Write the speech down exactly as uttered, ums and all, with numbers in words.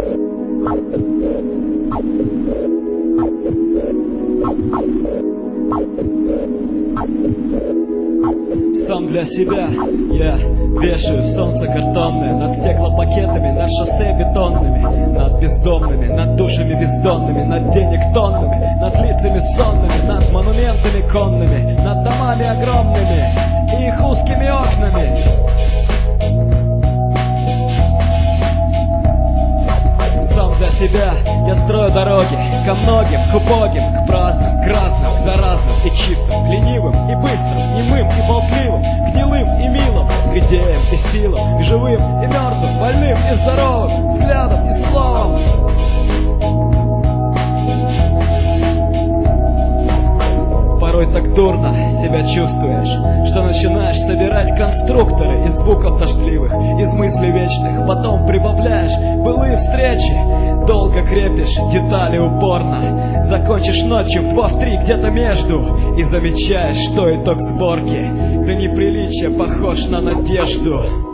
Сам для себя я вешаю солнце картонное над стеклопакетами, над шоссе бетонными, над бездомными, над душами бездонными, над денег тоннами, над лицами сонными, над монументами конными, над домами огромными и их узкими окнами. Сам для себя я строю дороги ко многим, к убогим, к праздным, к разным, к заразным и чистым, к ленивым и быстрым, немым и болтливым, к гнилым и милым, к идеям и силам, к живым и мертвым, больным и здоровым, взглядом и словом. Порой так дурно себя чувствуешь, что начинаешь собирать конструкторы из звуков дождливых, из мыслей вечных, потом прибавляешь былые встречи, долго крепишь детали упорно, закончишь ночью в два-в три где-то между и замечаешь, что итог сборки до неприличия похож на надежду.